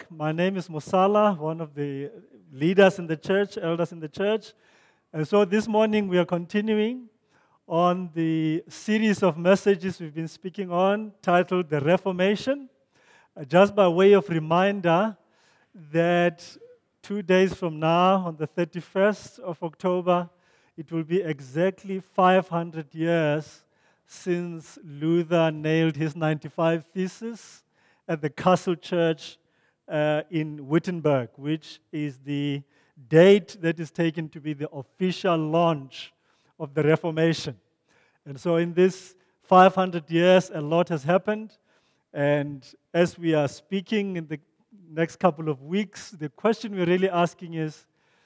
My name is Musala, one of the leaders in the church, elders in the church. And so this morning we are continuing on the series of messages we've been speaking on titled The Reformation. Just by way of reminder that 2 days from now, on the 31st of October, it will be exactly 500 years since Luther nailed his 95 Theses at the Castle Church in Wittenberg, which is the date that is taken to be the official launch of the Reformation. And so in this 500 years, a lot has happened. And as we are speaking in the next couple of weeks, the question we're really asking is,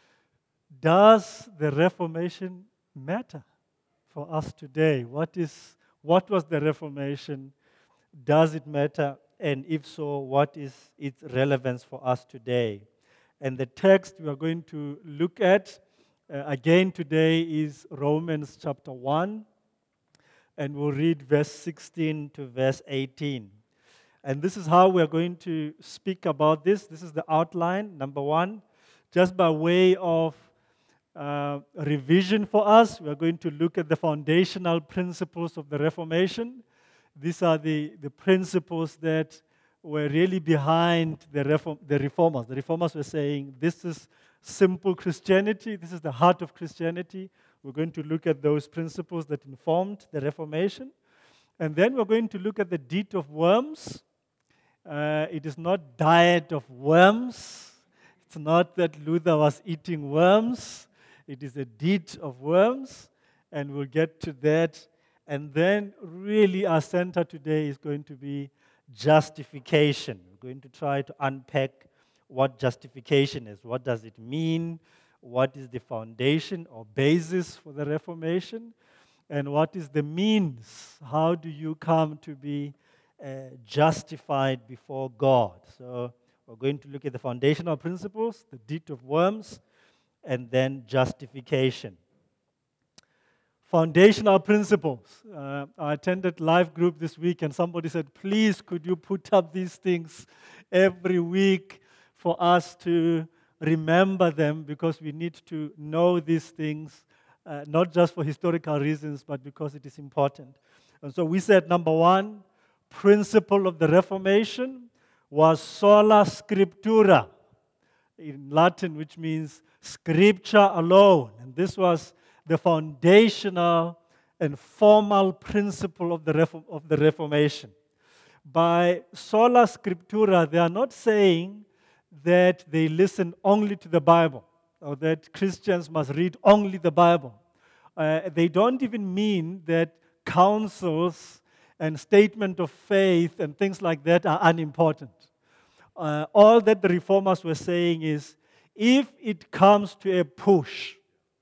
does the Reformation matter for us today? What was the Reformation? Does it matter? And if so, what is its relevance for us today? And the text we are going to look at again today is Romans chapter 1, and we'll read verse 16 to verse 18. And this is how we're going to speak about this. This is the outline, number one. Just by way of revision for us, we're going to look at the foundational principles of the Reformation. These are the principles that were really behind the Reformers. The Reformers were saying, this is simple Christianity, this is the heart of Christianity. We're going to look at those principles that informed the Reformation. And then we're going to look at the deed of worms. It is not diet of worms. It's not that Luther was eating worms. It is a deed of worms, and we'll get to that. And then really our center today is going to be justification. We're going to try to unpack what justification is. What does it mean? What is the foundation or basis for the Reformation? And what is the means? How do you come to be justified before God? So we're going to look at the foundational principles, the deed of worms, and then justification. Foundational principles. I attended live group this week and somebody said, please could you put up these things every week for us to remember them, because we need to know these things, not just for historical reasons, but because it is important. And so we said, number one, principle of the Reformation was sola scriptura, in Latin, which means scripture alone. And this was the foundational and formal principle of the Reformation. By sola scriptura, they are not saying that they listen only to the Bible, or that Christians must read only the Bible. They don't even mean that counsels and statement of faith and things like that are unimportant. All that the Reformers were saying is, if it comes to a push,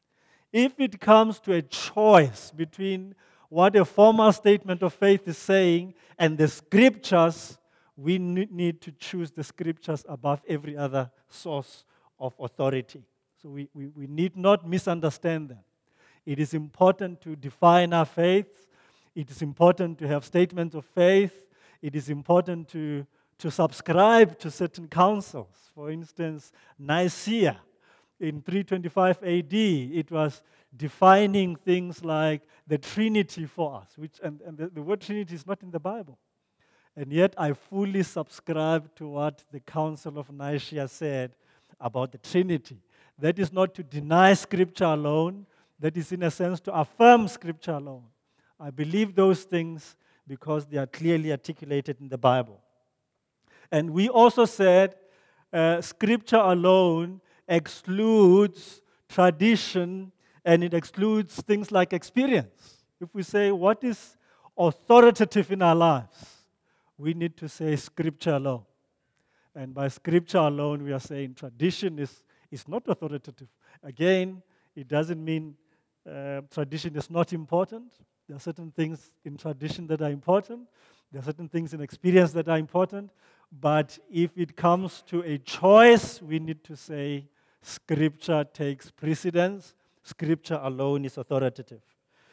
if it comes to a choice between what a formal statement of faith is saying and the scriptures, we need to choose the scriptures above every other source of authority. So we need not misunderstand them. It is important to define our faith. It is important to have statements of faith. It is important to subscribe to certain councils. For instance, Nicaea in 325 AD, it was defining things like the Trinity for us, and the word Trinity is not in the Bible. And yet I fully subscribe to what the Council of Nicaea said about the Trinity. That is not to deny Scripture alone. That is, in a sense, to affirm Scripture alone. I believe those things because they are clearly articulated in the Bible. And we also said Scripture alone excludes tradition, and it excludes things like experience. If we say what is authoritative in our lives, we need to say Scripture alone. And by Scripture alone, we are saying tradition is not authoritative. Again, it doesn't mean tradition is not important. There are certain things in tradition that are important. There are certain things in experience that are important. But if it comes to a choice, we need to say Scripture takes precedence. Scripture alone is authoritative.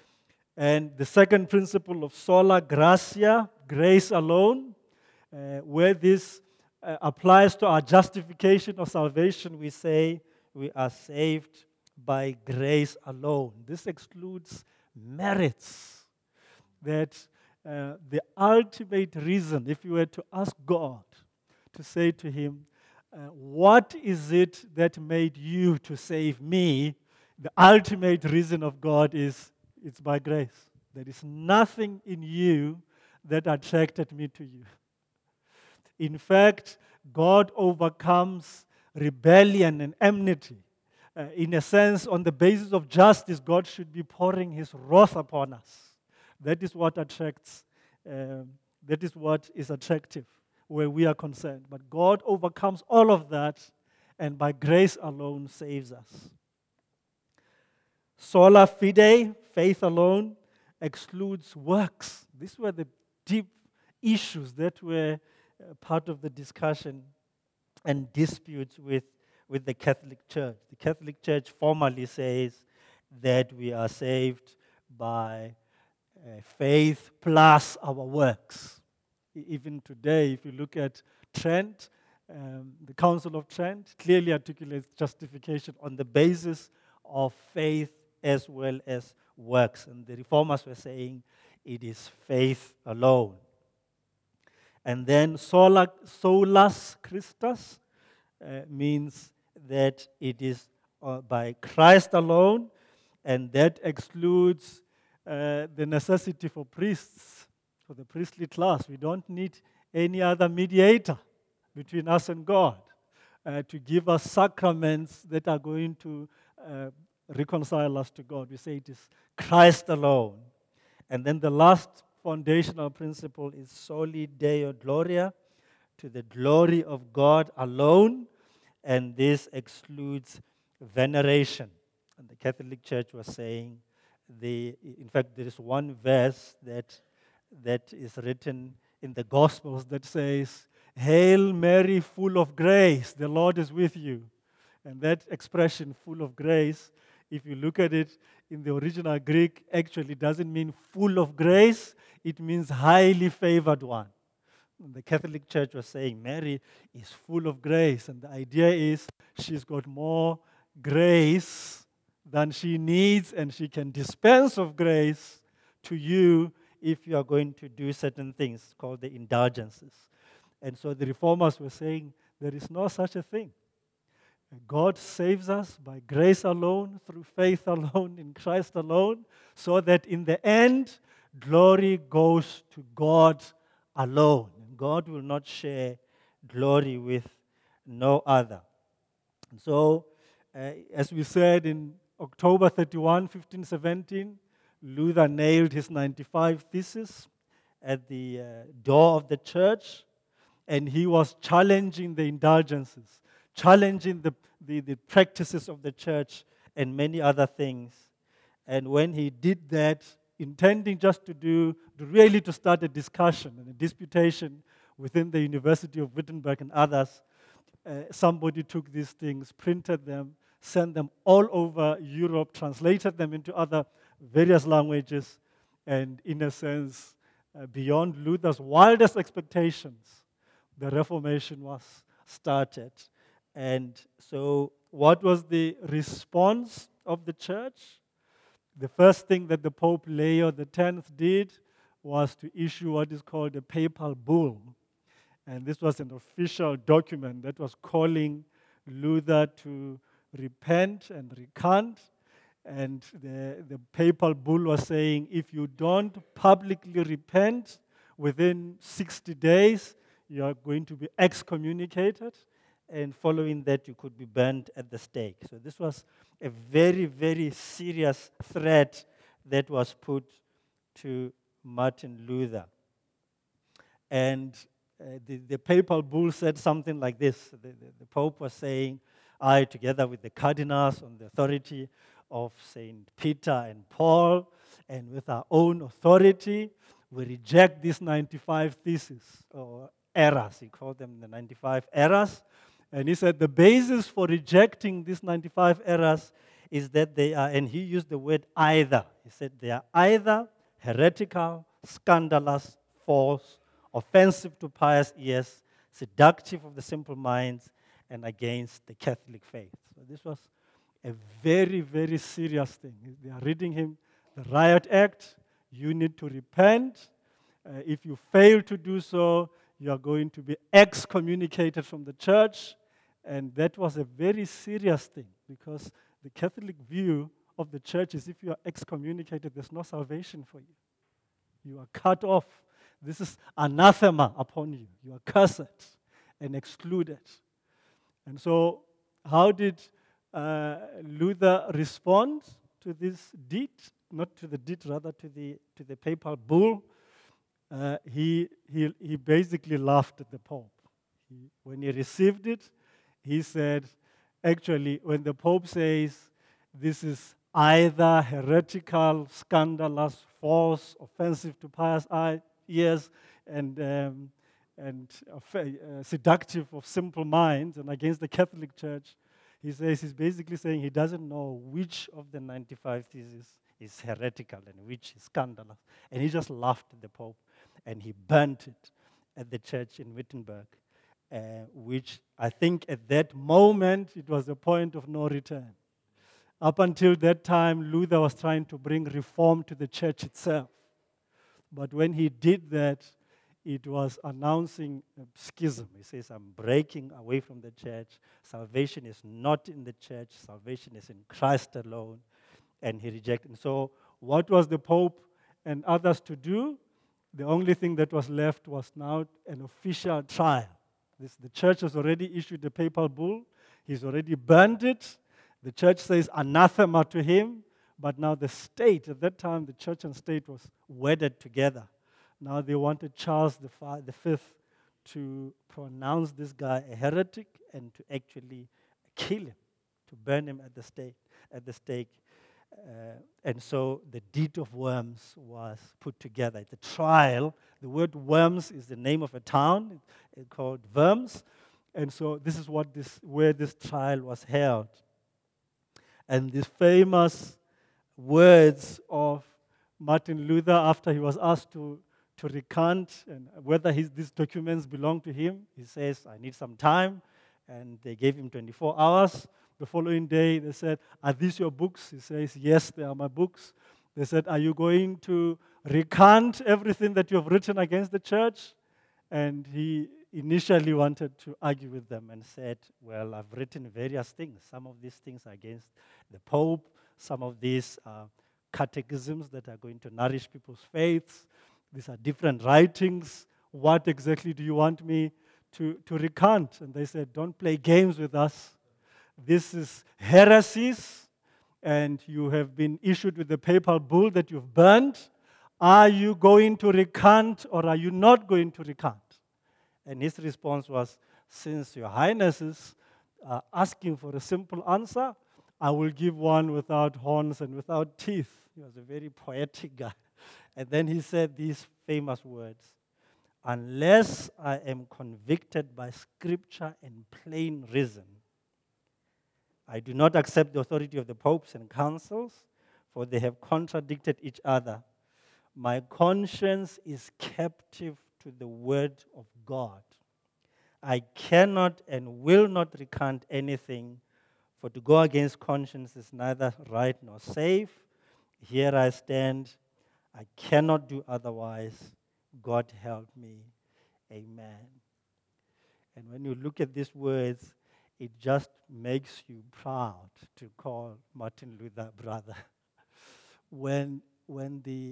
And the second principle of sola gratia, grace alone, where this applies to our justification or salvation, we say we are saved by grace alone. This excludes merits. That the ultimate reason, if you were to ask God, to say to Him, what is it that made you to save me? The ultimate reason of God is it's by grace. There is nothing in you that attracted me to you. In fact, God overcomes rebellion and enmity. In a sense, on the basis of justice, God should be pouring His wrath upon us. That is what attracts, that is what is attractive where we are concerned. But God overcomes all of that and by grace alone saves us. Sola fide, faith alone, excludes works. These were the deep issues that were part of the discussion and disputes with the Catholic Church. The Catholic Church formally says that we are saved by faith plus our works. Even today, if you look at Trent, the Council of Trent clearly articulates justification on the basis of faith as well as works. And the Reformers were saying it is faith alone. And then solus Christus means that it is by Christ alone, and that excludes the necessity for priests, for the priestly class. We don't need any other mediator between us and God to give us sacraments that are going to reconcile us to God. We say it is Christ alone. And then the last foundational principle is soli Deo Gloria, to the glory of God alone, and this excludes veneration. And the Catholic Church was saying, in fact, there is one verse that is written in the Gospels that says, Hail Mary, full of grace, the Lord is with you. And that expression, full of grace, if you look at it in the original Greek, actually doesn't mean full of grace, it means highly favored one. The Catholic Church was saying Mary is full of grace, and the idea is she's got more grace than she needs, and she can dispense of grace to you if you are going to do certain things called the indulgences. And so the Reformers were saying there is no such a thing. God saves us by grace alone, through faith alone, in Christ alone, so that in the end, glory goes to God alone. God will not share glory with no other. So, as we said in October 31, 1517, Luther nailed his 95 Theses at the door of the church, and he was challenging the indulgences, challenging the practices of the church and many other things. And when he did that, intending just to start a discussion and a disputation within the University of Wittenberg and others, somebody took these things, printed them, sent them all over Europe, translated them into other various languages, and in a sense, beyond Luther's wildest expectations, the Reformation was started. And so, what was the response of the church? The first thing that the Pope Leo X did was to issue what is called a papal bull. And this was an official document that was calling Luther to repent and recant. And the papal bull was saying, if you don't publicly repent within 60 days, you are going to be excommunicated. And following that, you could be burned at the stake. So this was a very, very serious threat that was put to Martin Luther. And the papal bull said something like this. The Pope was saying, I, together with the cardinals on the authority of St. Peter and Paul, and with our own authority, we reject these 95 theses, or errors. He called them the 95 errors. And he said the basis for rejecting these 95 errors is that they are, and he used the word either. He said they are either heretical, scandalous, false, offensive to pious ears, seductive of the simple minds, and against the Catholic faith. So this was a very, very serious thing. They are reading him the Riot Act. You need to repent. If you fail to do so, you are going to be excommunicated from the church. And that was a very serious thing, because the Catholic view of the church is if you are excommunicated, there's no salvation for you. You are cut off. This is anathema upon you. You are cursed and excluded. And so, how did Luther respond to this deed? Not to the deed, rather to the papal bull. He basically laughed at the Pope. When he received it, he said, actually, when the Pope says this is either heretical, scandalous, false, offensive to pious ears, and seductive of simple minds, and against the Catholic Church, he says he's basically saying he doesn't know which of the 95 theses is heretical and which is scandalous. And he just laughed at the Pope, and he burnt it at the church in Wittenberg, which I think at that moment it was a point of no return. Up until that time, Luther was trying to bring reform to the church itself. But when he did that, it was announcing a schism. He says, I'm breaking away from the church. Salvation is not in the church. Salvation is in Christ alone. And he rejected. And so what was the Pope and others to do? The only thing that was left was now an official trial. The church has already issued the papal bull. He's already burned it. The church says anathema to him. But now the state, at that time, the church and state was wedded together. Now they wanted Charles V to pronounce this guy a heretic and to actually kill him, to burn him at the stake. And so the deed of Worms was put together. The trial, the word Worms is the name of a town called Worms. And so this is where this trial was held. And these famous words of Martin Luther after he was asked to recant and whether these documents belong to him, he says, I need some time. And they gave him 24 hours. The following day, they said, are these your books? He says, yes, they are my books. They said, are you going to recant everything that you have written against the church? And he initially wanted to argue with them and said, well, I've written various things. Some of these things are against the Pope. Some of these are catechisms that are going to nourish people's faiths. These are different writings. What exactly do you want me to recant? And they said, don't play games with us. This is heresies, and you have been issued with the papal bull that you've burned. Are you going to recant or are you not going to recant? And his response was, since your highnesses are asking for a simple answer, I will give one without horns and without teeth. He was a very poetic guy. And then he said these famous words, unless I am convicted by scripture and plain reason, I do not accept the authority of the popes and councils, for they have contradicted each other. My conscience is captive to the word of God. I cannot and will not recant anything, for to go against conscience is neither right nor safe. Here I stand. I cannot do otherwise. God help me. Amen. And when you look at these words, it just makes you proud to call Martin Luther brother. When the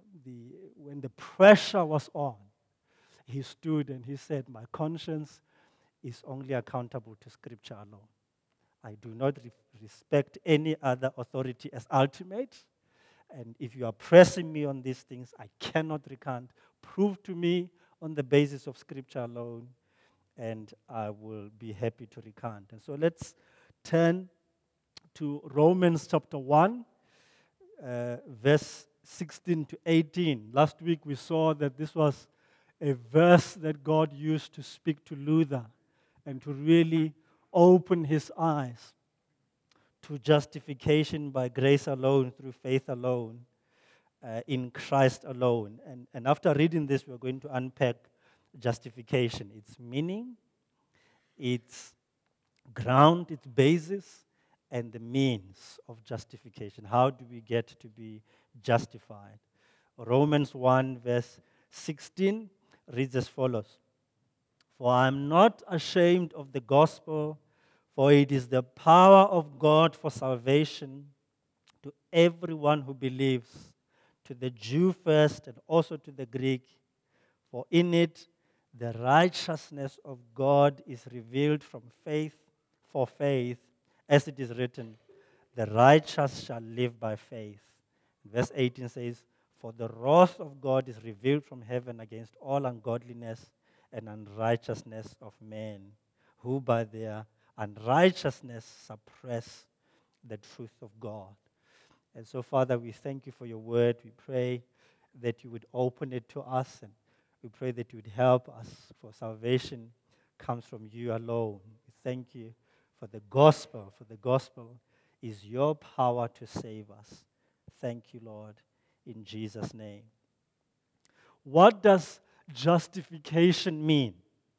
pressure was on, he stood and he said, my conscience is only accountable to Scripture alone. I do not respect any other authority as ultimate. And if you are pressing me on these things, I cannot recant. Prove to me on the basis of Scripture alone, and I will be happy to recant. And so let's turn to Romans chapter 1, verse 16 to 18. Last week we saw that this was a verse that God used to speak to Luther and to really open his eyes to justification by grace alone, through faith alone, in Christ alone. And after reading this, we're going to unpack justification, its meaning, its ground, its basis, and the means of justification. How do we get to be justified? Romans 1, verse 16 reads as follows: For I am not ashamed of the gospel, for it is the power of God for salvation to everyone who believes, to the Jew first and also to the Greek. For in it the righteousness of God is revealed from faith for faith, as it is written, the righteous shall live by faith. Verse 18 says, For the wrath of God is revealed from heaven against all ungodliness and unrighteousness of men, who by their unrighteousness suppress the truth of God. And so, Father, we thank you for your word. We pray that you would open it to us, and we pray that you would help us, for salvation comes from you alone. We thank you for the gospel is your power to save us. Thank you, Lord, in Jesus' name. What does justification mean?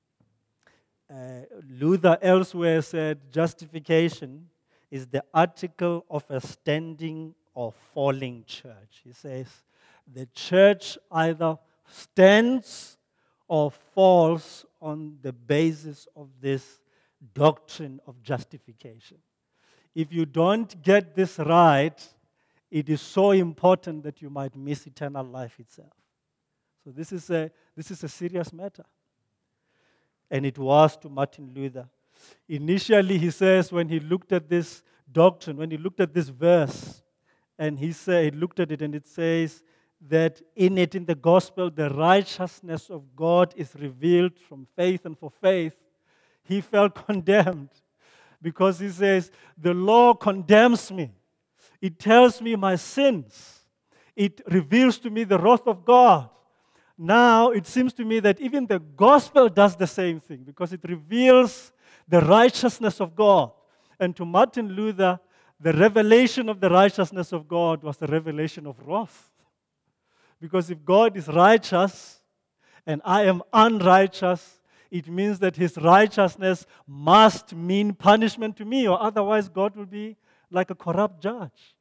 Luther elsewhere said justification is the article of a standing or falling church. He says the church either stands or falls on the basis of this doctrine of justification. If you don't get this right, it is so important that you might miss eternal life itself. So this is a serious matter. And it was to Martin Luther. Initially, he says, when he looked at this doctrine, when he looked at this verse, and he looked at it and it says that in the gospel, the righteousness of God is revealed from faith and for faith, he felt condemned because he says, the law condemns me. It tells me my sins. It reveals to me the wrath of God. Now, it seems to me that even the gospel does the same thing because it reveals the righteousness of God. And to Martin Luther, the revelation of the righteousness of God was the revelation of wrath. Because if God is righteous and I am unrighteous, it means that his righteousness must mean punishment to me, or otherwise God will be like a corrupt judge.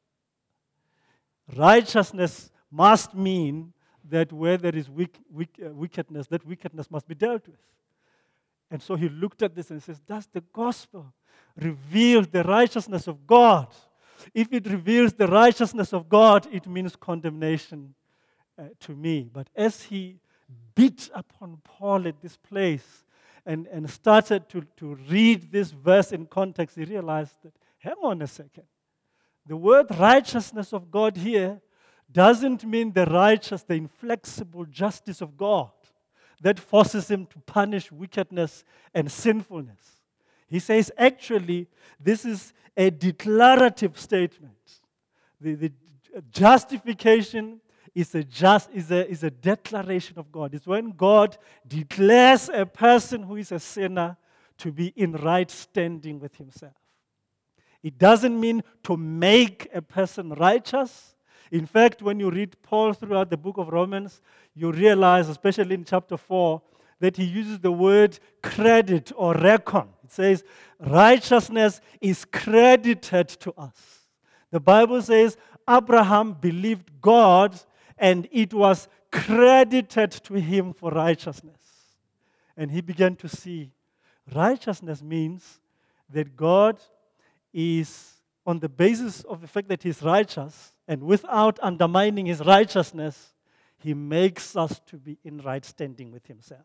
Righteousness must mean that where there is wickedness, that wickedness must be dealt with. And so he looked at this and says, does the gospel reveal the righteousness of God? If it reveals the righteousness of God, it means condemnation to me. But as he beat upon Paul at this place and started to read this verse in context, he realized that, hang on a second. The word righteousness of God here doesn't mean the righteous, the inflexible justice of God that forces him to punish wickedness and sinfulness. He says, actually, this is a declarative statement. The justification is a declaration of God. It's when God declares a person who is a sinner to be in right standing with himself. It doesn't mean to make a person righteous. In fact, when you read Paul throughout the book of Romans, you realize, especially in chapter 4, that he uses the word credit or reckon. It says, righteousness is credited to us. The Bible says, Abraham believed God and it was credited to him for righteousness. And he began to see righteousness means that God is, on the basis of the fact that he's righteous, and without undermining his righteousness, he makes us to be in right standing with himself.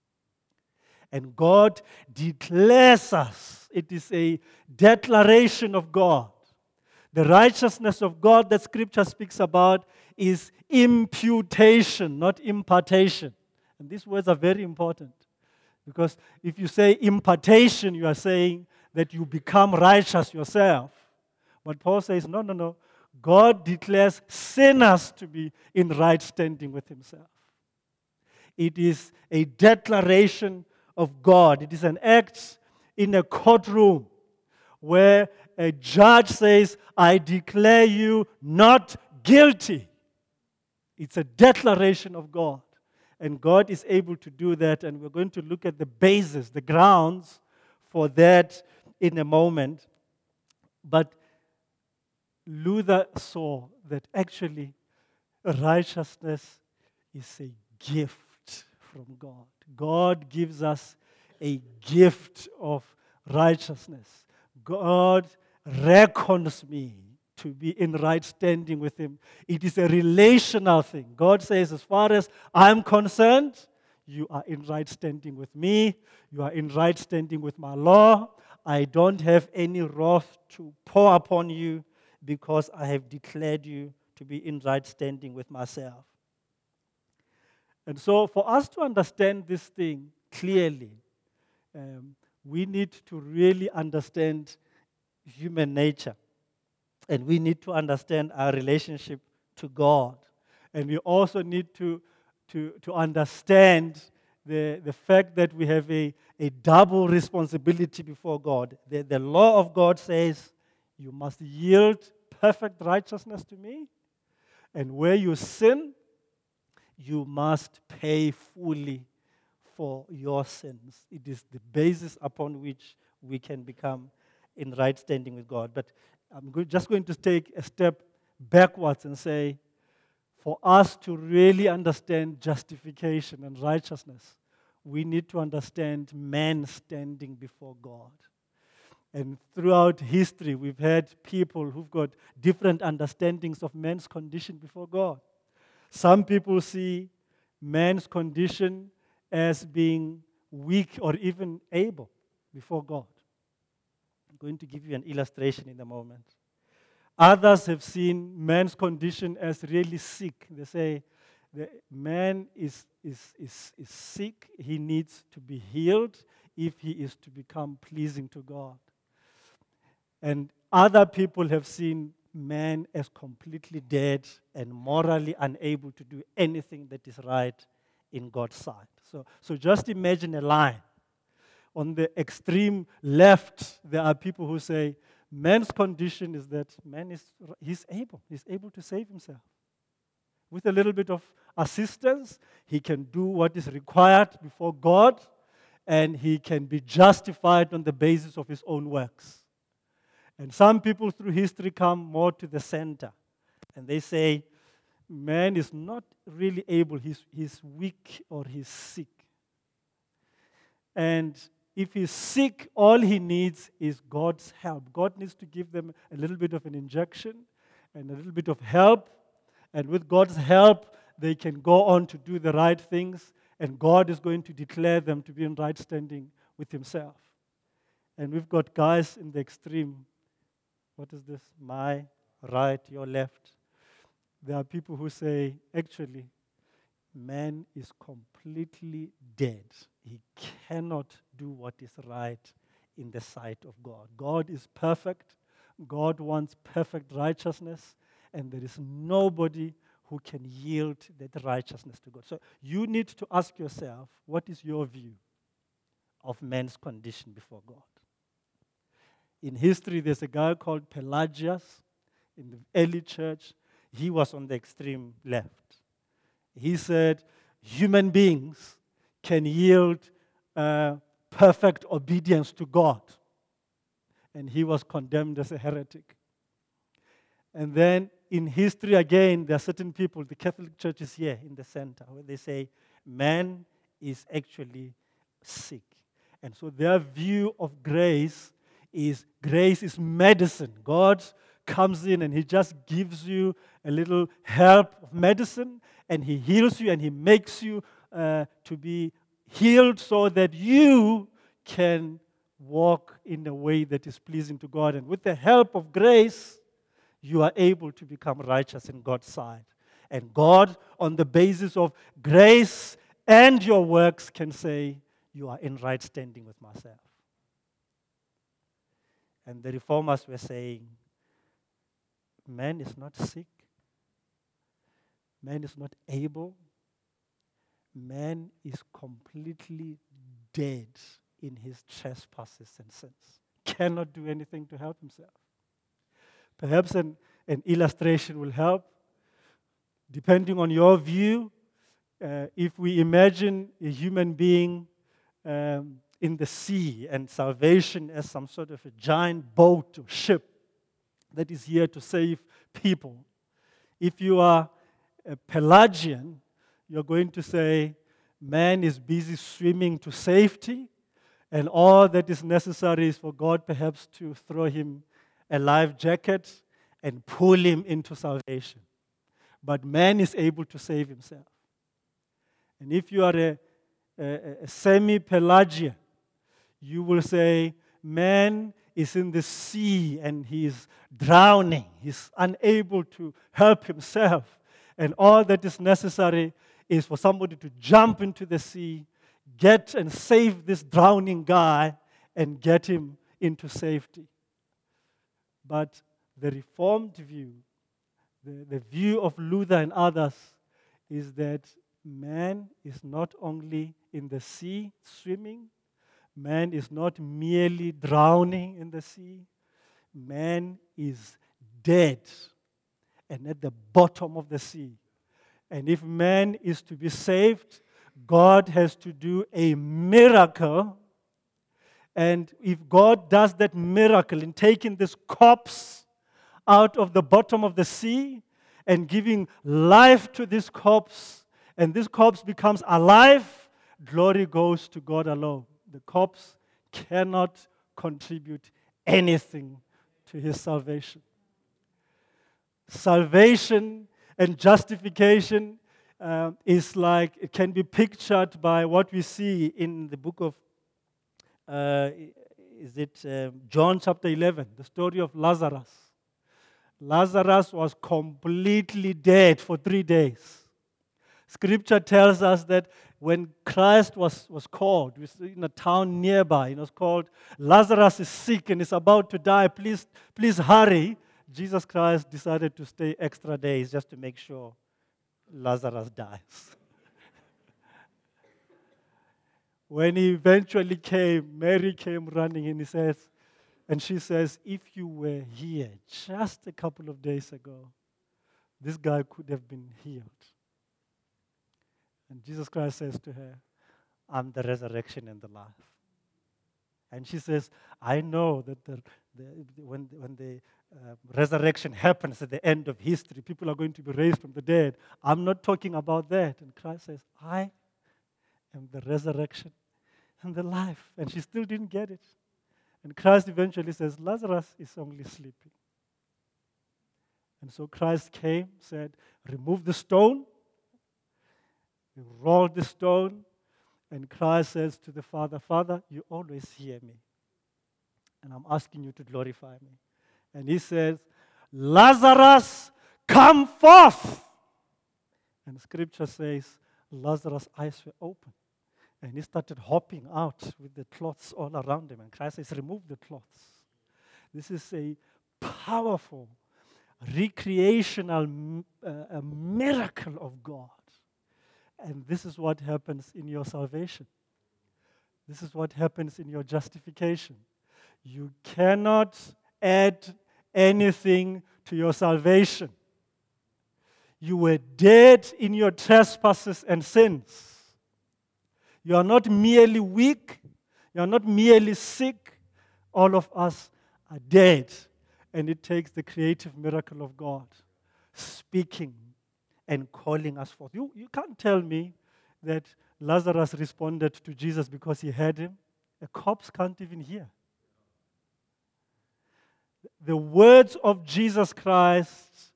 And God declares us. It is a declaration of God. The righteousness of God that Scripture speaks about is imputation, not impartation. And these words are very important. Because if you say impartation, you are saying that you become righteous yourself. But Paul says, no. God declares sinners to be in right standing with himself. It is a declaration of God. It is an act in a courtroom where a judge says, I declare you not guilty. It's a declaration of God. And God is able to do that, and we're going to look at the basis, the grounds for that in a moment. But Luther saw that actually righteousness is a gift from God. God gives us a gift of righteousness. God reckons me to be in right standing with Him. It is a relational thing. God says, as far as I'm concerned, you are in right standing with me. You are in right standing with my law. I don't have any wrath to pour upon you because I have declared you to be in right standing with myself. And so, for us to understand this thing clearly, we need to really understand human nature. And we need to understand our relationship to God. And we also need to understand the fact that we have a double responsibility before God. The law of God says, you must yield perfect righteousness to me. And where you sin, you must pay fully for your sins. It is the basis upon which we can become in right standing with God. But I'm just going to take a step backwards and say, for us to really understand justification and righteousness, we need to understand man standing before God. And throughout history, we've had people who've got different understandings of man's condition before God. Some people see man's condition as being weak or even able before God. I'm going to give you an illustration in a moment. Others have seen man's condition as really sick. They say the man is sick. He needs to be healed if he is to become pleasing to God. And other people have seen man as completely dead and morally unable to do anything that is right in God's sight. So just imagine a line. On the extreme left, there are people who say, man's condition is that he's able to save himself. With a little bit of assistance, he can do what is required before God, and he can be justified on the basis of his own works. And some people through history come more to the center, and they say, man is not really able, he's weak or he's sick. And if he's sick, all he needs is God's help. God needs to give them a little bit of an injection and a little bit of help. And with God's help, they can go on to do the right things, and God is going to declare them to be in right standing with Himself. And we've got guys in the extreme. What is this? My right, your left. There are people who say, actually, man is completely dead. He cannot do what is right in the sight of God. God is perfect. God wants perfect righteousness, and there is nobody who can yield that righteousness to God. So you need to ask yourself, what is your view of man's condition before God? In history, there's a guy called Pelagius in the early church. He was on the extreme left. He said, human beings can yield perfect obedience to God. And he was condemned as a heretic. And then in history again, there are certain people, the Catholic Church is here in the center, where they say, man is actually sick. And so their view of grace is medicine. God comes in and He just gives you a little help of medicine, and He heals you and He makes you to be healed so that you can walk in a way that is pleasing to God. And with the help of grace, you are able to become righteous in God's sight. And God, on the basis of grace and your works, can say, you are in right standing with myself. And the reformers were saying, man is not sick. Man is not able. Man is completely dead in his trespasses and sins. Cannot do anything to help himself. Perhaps an illustration will help. Depending on your view, If we imagine a human being in the sea and salvation as some sort of a giant boat or ship that is here to save people, if you are a Pelagian, you're going to say, man is busy swimming to safety, and all that is necessary is for God perhaps to throw him a life jacket and pull him into salvation. But man is able to save himself. And if you are a semi-Pelagian, you will say, man is in the sea and he is drowning. He's unable to help himself. And all that is necessary is for somebody to jump into the sea, get and save this drowning guy, and get him into safety. But the Reformed view, the view of Luther and others, is that man is not only in the sea swimming, man is not merely drowning in the sea, man is dead and at the bottom of the sea. And if man is to be saved, God has to do a miracle. And if God does that miracle in taking this corpse out of the bottom of the sea and giving life to this corpse, and this corpse becomes alive, glory goes to God alone. The corpse cannot contribute anything to his salvation. Salvation and justification is like, it can be pictured by what we see in the book of John chapter 11, the story of Lazarus. Lazarus was completely dead for 3 days. Scripture tells us that when Christ was called, in a town nearby, it was called, Lazarus is sick and is about to die, please hurry. Jesus Christ decided to stay extra days just to make sure Lazarus dies. When he eventually came, Mary came running and she says, if you were here just a couple of days ago, this guy could have been healed. And Jesus Christ says to her, I'm the resurrection and the life. And she says, I know that when the resurrection happens at the end of history, people are going to be raised from the dead. I'm not talking about that. And Christ says, I am the resurrection and the life. And she still didn't get it. And Christ eventually says, Lazarus is only sleeping. And so Christ came, said, remove the stone. He rolled the stone. And Christ says to the Father, Father, you always hear me. And I'm asking you to glorify me. And he says, Lazarus, come forth. And Scripture says, Lazarus' eyes were open. And he started hopping out with the cloths all around him. And Christ says, remove the cloths. This is a powerful, recreational a miracle of God. And this is what happens in your salvation. This is what happens in your justification. You cannot add anything to your salvation. You were dead in your trespasses and sins. You are not merely weak. You are not merely sick. All of us are dead. And it takes the creative miracle of God speaking and calling us forth. You can't tell me that Lazarus responded to Jesus because he heard him. A corpse can't even hear. The words of Jesus Christ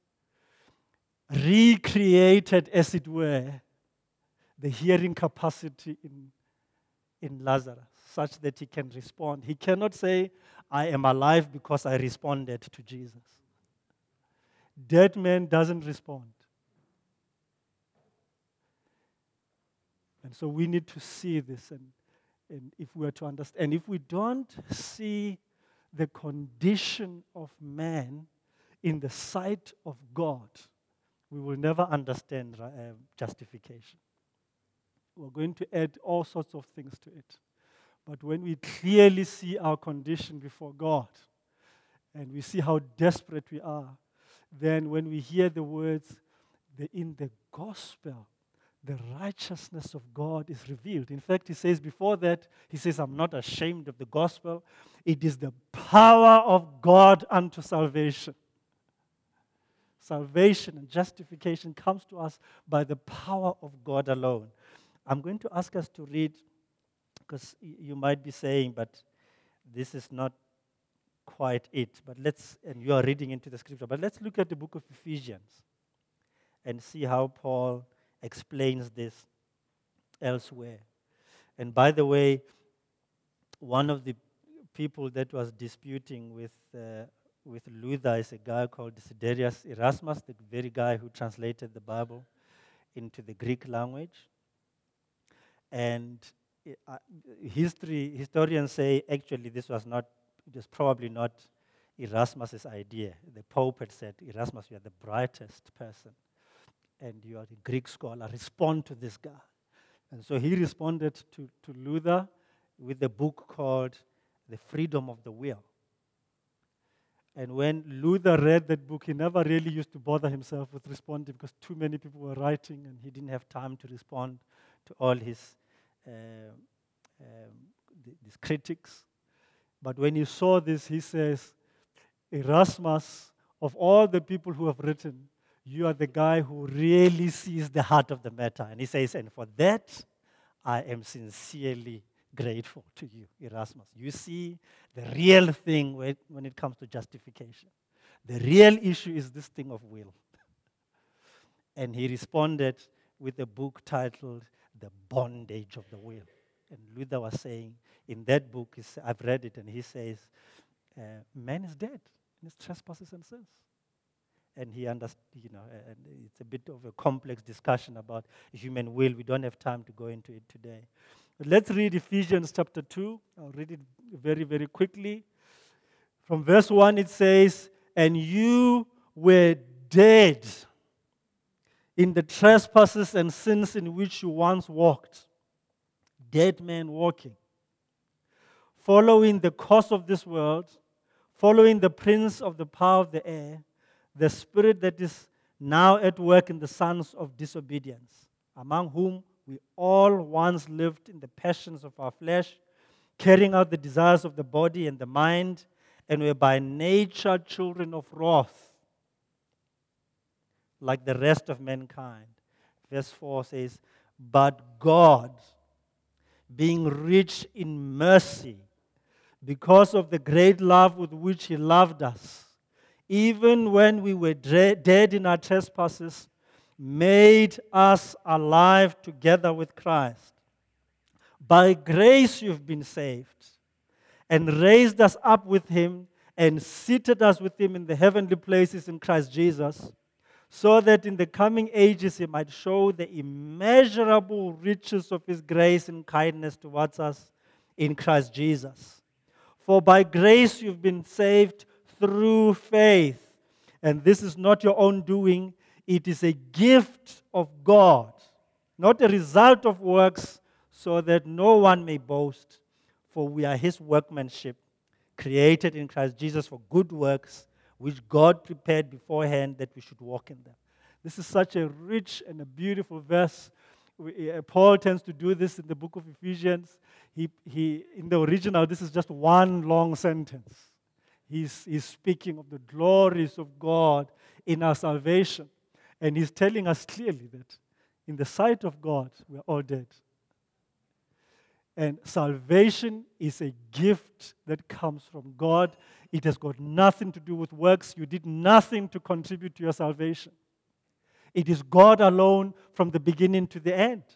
recreated, as it were, the hearing capacity in Lazarus, such that he can respond. He cannot say, I am alive because I responded to Jesus. Dead man doesn't respond. And so we need to see this, and if we are to understand, and if we don't see the condition of man in the sight of God, we will never understand justification. We're going to add all sorts of things to it. But when we clearly see our condition before God, and we see how desperate we are, then when we hear the words, in the gospel, the righteousness of God is revealed. In fact, he says before that, he says, I'm not ashamed of the gospel. It is the power of God unto salvation. Salvation and justification comes to us by the power of God alone. I'm going to ask us to read, because you might be saying, but this is not quite it. But and you are reading into the scripture, but let's look at the book of Ephesians and see how Paul explains this elsewhere. And by the way, one of the people that was disputing with Luther is a guy called Desiderius Erasmus, the very guy who translated the Bible into the Greek language. And historians say actually this was probably not Erasmus's idea. The Pope had said, Erasmus, you are the brightest person, and you are a Greek scholar. Respond to this guy. And so he responded to Luther with a book called The Freedom of the Will. And when Luther read that book, he never really used to bother himself with responding because too many people were writing and he didn't have time to respond to all his these critics. But when he saw this, he says, Erasmus, of all the people who have written, you are the guy who really sees the heart of the matter. And he says, and for that, I am sincerely grateful to you, Erasmus. You see the real thing when it comes to justification. The real issue is this thing of will. And he responded with a book titled The Bondage of the Will. And Luther was saying, in that book, I've read it, and he says, man is dead in his trespasses and sins. And he understood, and it's a bit of a complex discussion about human will. We don't have time to go into it today. But let's read Ephesians chapter 2. I'll read it very, very quickly. From verse 1 it says, and you were dead in the trespasses and sins in which you once walked. Dead men walking. Following the course of this world, following the prince of the power of the air, the spirit that is now at work in the sons of disobedience, among whom we all once lived in the passions of our flesh, carrying out the desires of the body and the mind, and were by nature children of wrath, like the rest of mankind. Verse 4 says, but God, being rich in mercy, because of the great love with which He loved us, even when we were dead in our trespasses, made us alive together with Christ. By grace you've been saved, and raised us up with Him, and seated us with Him in the heavenly places in Christ Jesus, so that in the coming ages He might show the immeasurable riches of His grace and kindness towards us in Christ Jesus. For by grace you've been saved through faith. And this is not your own doing. It is a gift of God, not a result of works, so that no one may boast. For we are His workmanship, created in Christ Jesus for good works, which God prepared beforehand that we should walk in them. This is such a rich and a beautiful verse. Paul tends to do this in the book of Ephesians. In the original, this is just one long sentence. He's speaking of the glories of God in our salvation. And he's telling us clearly that in the sight of God, we're all dead. And salvation is a gift that comes from God. It has got nothing to do with works. You did nothing to contribute to your salvation. It is God alone from the beginning to the end.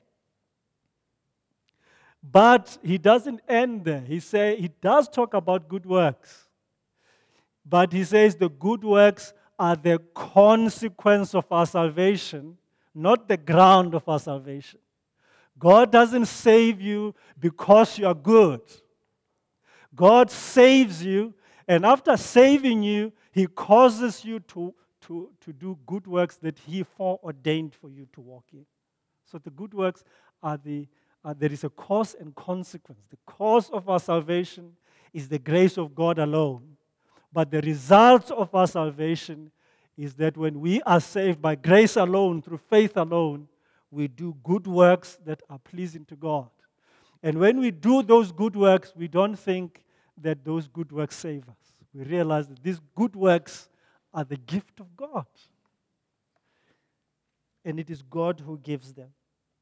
But he doesn't end there. He does talk about good works. But he says the good works are the consequence of our salvation, not the ground of our salvation. God doesn't save you because you are good. God saves you, and after saving you, He causes you to do good works that He foreordained for you to walk in. So the good works there is a cause and consequence. The cause of our salvation is the grace of God alone. But the result of our salvation is that when we are saved by grace alone, through faith alone, we do good works that are pleasing to God. And when we do those good works, we don't think that those good works save us. We realize that these good works are the gift of God. And it is God who gives them.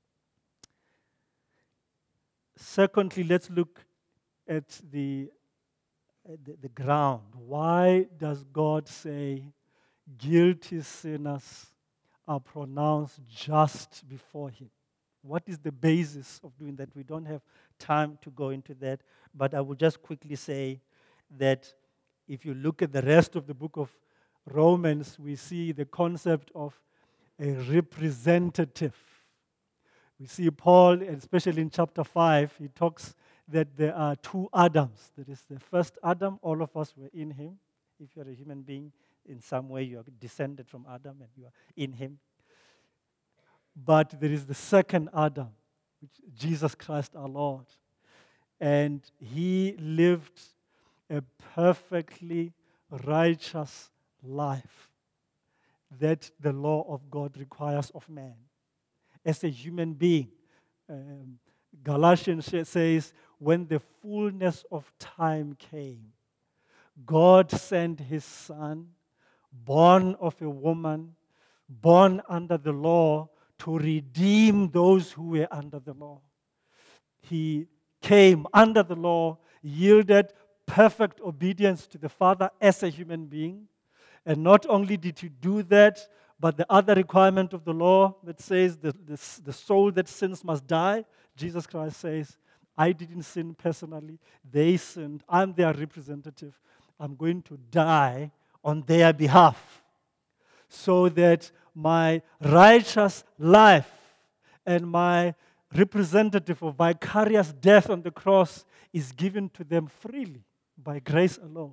Secondly, let's look at the ground. Why does God say guilty sinners are pronounced just before Him? What is the basis of doing that? We don't have time to go into that, but I will just quickly say that if you look at the rest of the book of Romans, we see the concept of a representative. We see Paul, especially in chapter 5, he talks that there are two Adams. There is the first Adam, all of us were in him. If you're a human being, in some way you are descended from Adam and you are in him. But there is the second Adam, which is Jesus Christ our Lord. And he lived a perfectly righteous life that the law of God requires of man. As a human being, Galatians says, when the fullness of time came, God sent his Son, born of a woman, born under the law, to redeem those who were under the law. He came under the law, yielded perfect obedience to the Father as a human being. And not only did he do that, but the other requirement of the law that says the soul that sins must die, Jesus Christ says, I didn't sin personally. They sinned. I'm their representative. I'm going to die on their behalf so that my righteous life and my representative of vicarious death on the cross is given to them freely by grace alone,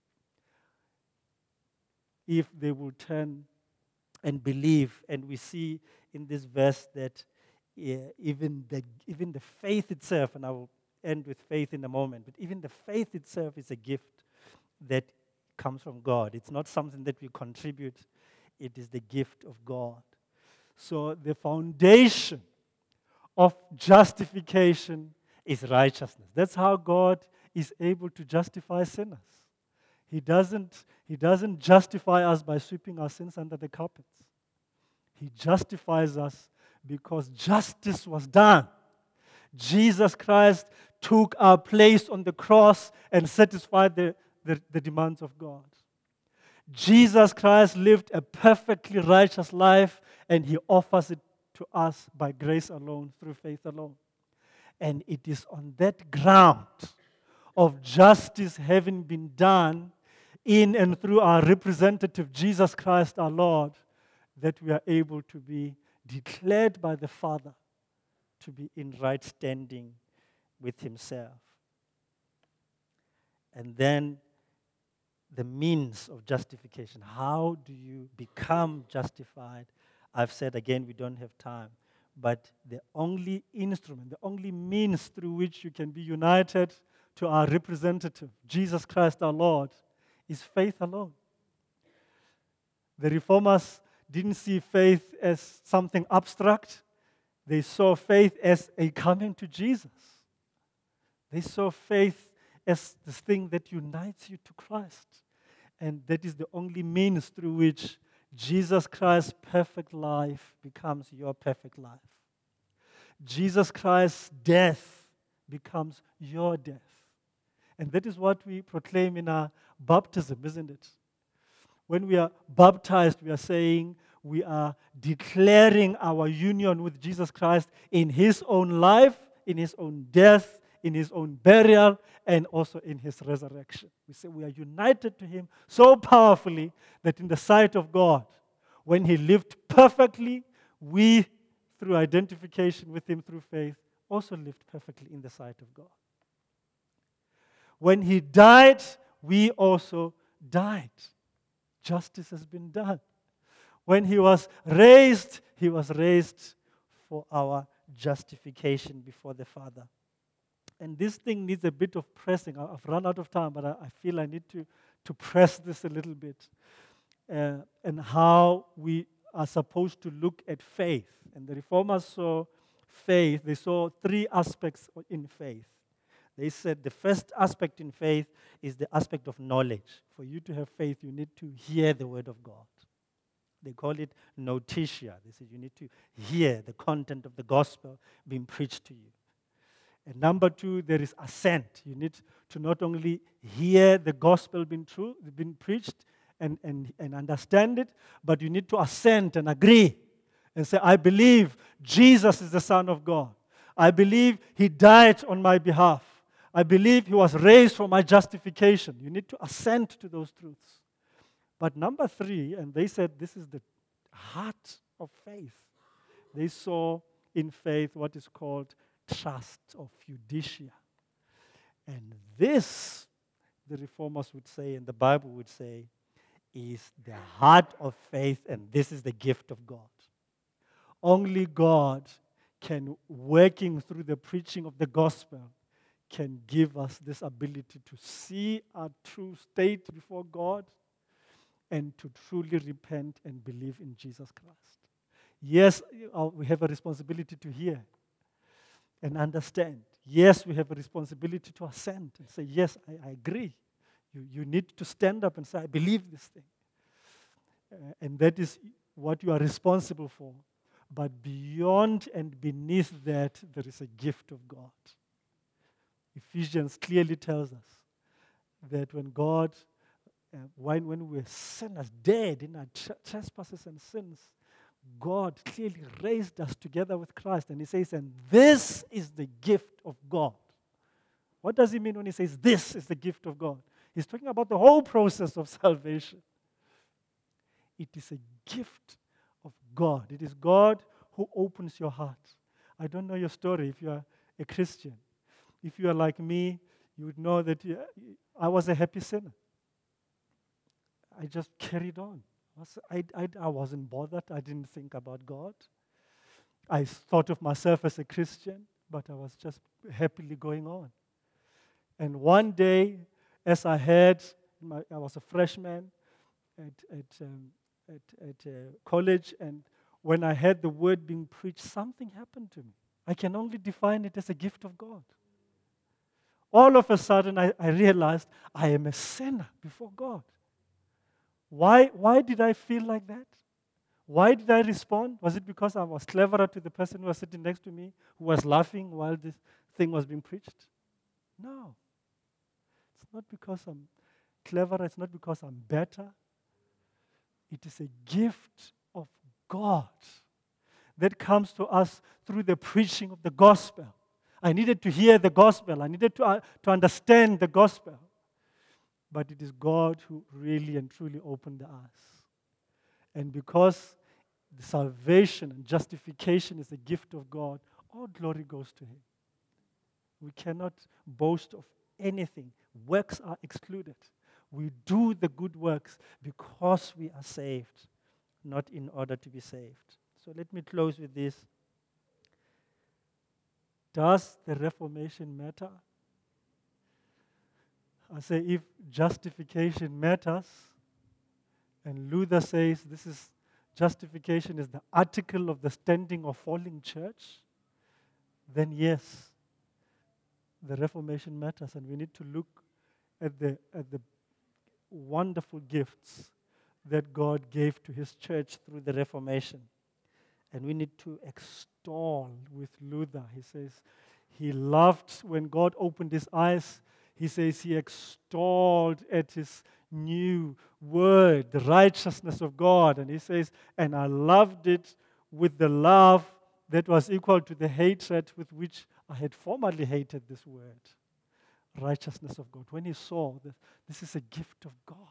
if they will turn and believe. And we see in this verse that even the faith itself, and I will end with faith in a moment, but even the faith itself is a gift that comes from God. It's not something that we contribute. It is the gift of God. So the foundation of justification is righteousness. That's how God is able to justify sinners. He doesn't justify us by sweeping our sins under the carpets. He justifies us because justice was done. Jesus Christ took our place on the cross and satisfied the demands of God. Jesus Christ lived a perfectly righteous life, and he offers it to us by grace alone, through faith alone. And it is on that ground of justice having been done in and through our representative, Jesus Christ our Lord, that we are able to be declared by the Father to be in right standing with himself. And then the means of justification. How do you become justified? I've said again, we don't have time. But the only instrument, the only means through which you can be united to our representative, Jesus Christ our Lord, is faith alone. The Reformers didn't see faith as something abstract. They saw faith as a coming to Jesus. They saw faith as this thing that unites you to Christ. And that is the only means through which Jesus Christ's perfect life becomes your perfect life. Jesus Christ's death becomes your death. And that is what we proclaim in our baptism, isn't it? When we are baptized, we are saying we are declaring our union with Jesus Christ in his own life, in his own death, in his own burial, and also in his resurrection. We say we are united to him so powerfully that in the sight of God, when he lived perfectly, we, through identification with him through faith, also lived perfectly in the sight of God. When he died, we also died. Justice has been done. When he was raised for our justification before the Father. And this thing needs a bit of pressing. I've run out of time, but I feel I need to press this a little bit. And how we are supposed to look at faith. And the Reformers saw faith, they saw three aspects in faith. They said the first aspect in faith is the aspect of knowledge. For you to have faith, you need to hear the word of God. They call it notitia. They said you need to hear the content of the gospel being preached to you. And number two, there is assent. You need to not only hear the gospel being preached and understand it, but you need to assent and agree and say, I believe Jesus is the Son of God. I believe He died on my behalf. I believe He was raised for my justification. You need to assent to those truths. But number three, and they said this is the heart of faith. They saw in faith what is called trust or fiducia. And this, the Reformers would say, and the Bible would say, is the heart of faith, and this is the gift of God. Only God can, working through the preaching of the gospel, can give us this ability to see our true state before God and to truly repent and believe in Jesus Christ. Yes, we have a responsibility to hear and understand. Yes, we have a responsibility to assent and say, yes, I agree. You need to stand up and say, I believe this thing. And that is what you are responsible for. But beyond and beneath that, there is a gift of God. Ephesians clearly tells us that when God, when we were sinners, dead in our trespasses and sins, God clearly raised us together with Christ. And He says, and this is the gift of God. What does He mean when He says this is the gift of God? He's talking about the whole process of salvation. It is a gift of God. It is God who opens your heart. I don't know your story if you are a Christian. If you are like me, you would know that I was a happy sinner. I just carried on. I wasn't bothered. I didn't think about God. I thought of myself as a Christian, but I was just happily going on. And one day, as I was a freshman at college, and when I heard the word being preached, something happened to me. I can only define it as a gift of God. All of a sudden, I realized I am a sinner before God. Why did I feel like that? Why did I respond? Was it because I was cleverer to the person who was sitting next to me, who was laughing while this thing was being preached? No. It's not because I'm cleverer. It's not because I'm better. It is a gift of God that comes to us through the preaching of the gospel. I needed to hear the gospel. I needed to understand the gospel. But it is God who really and truly opened the eyes. And because the salvation and justification is a gift of God, all glory goes to Him. We cannot boast of anything. Works are excluded. We do the good works because we are saved, not in order to be saved. So let me close with this. Does the Reformation matter? I say if justification matters, and Luther says justification is the article of the standing or falling church, then yes, the Reformation matters, and we need to look at the wonderful gifts that God gave to His church through the Reformation. And we need to extol with Luther. He says he loved when God opened his eyes. He says he extolled at his new word, the righteousness of God. And he says, and I loved it with the love that was equal to the hatred with which I had formerly hated this word. Righteousness of God. When he saw that this is a gift of God.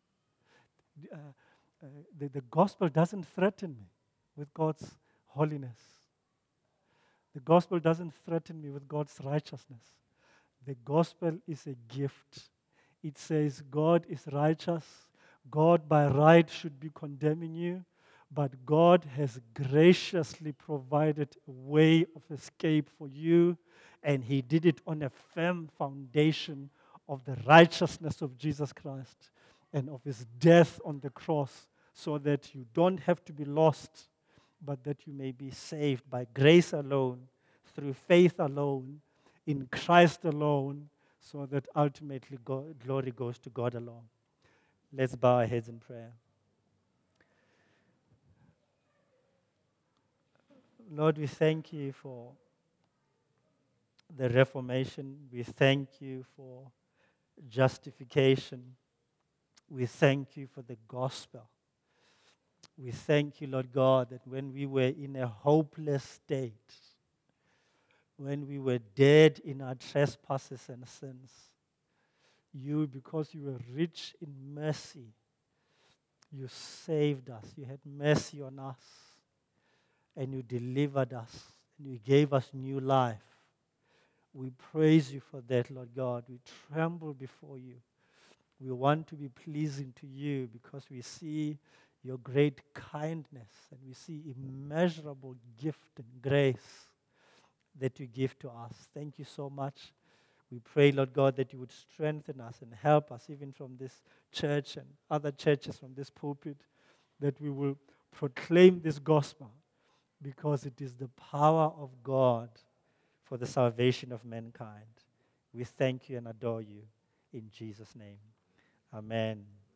The gospel doesn't threaten me with God's holiness. The gospel doesn't threaten me with God's righteousness. The gospel is a gift. It says God is righteous. God by right should be condemning you, but God has graciously provided a way of escape for you, and He did it on a firm foundation of the righteousness of Jesus Christ and of His death on the cross, so that you don't have to be lost, but that you may be saved by grace alone, through faith alone, in Christ alone, so that ultimately glory goes to God alone. Let's bow our heads in prayer. Lord, we thank you for the Reformation. We thank you for justification. We thank you for the gospel. We thank you, Lord God, that when we were in a hopeless state, when we were dead in our trespasses and sins, you, because you were rich in mercy, you saved us. You had mercy on us, and you delivered us, and you gave us new life. We praise you for that, Lord God. We tremble before you. We want to be pleasing to you because we see your great kindness and we see immeasurable gift and grace that you give to us. Thank you so much. We pray, Lord God, that you would strengthen us and help us, even from this church and other churches from this pulpit, that we will proclaim this gospel because it is the power of God for the salvation of mankind. We thank you and adore you in Jesus' name. Amen.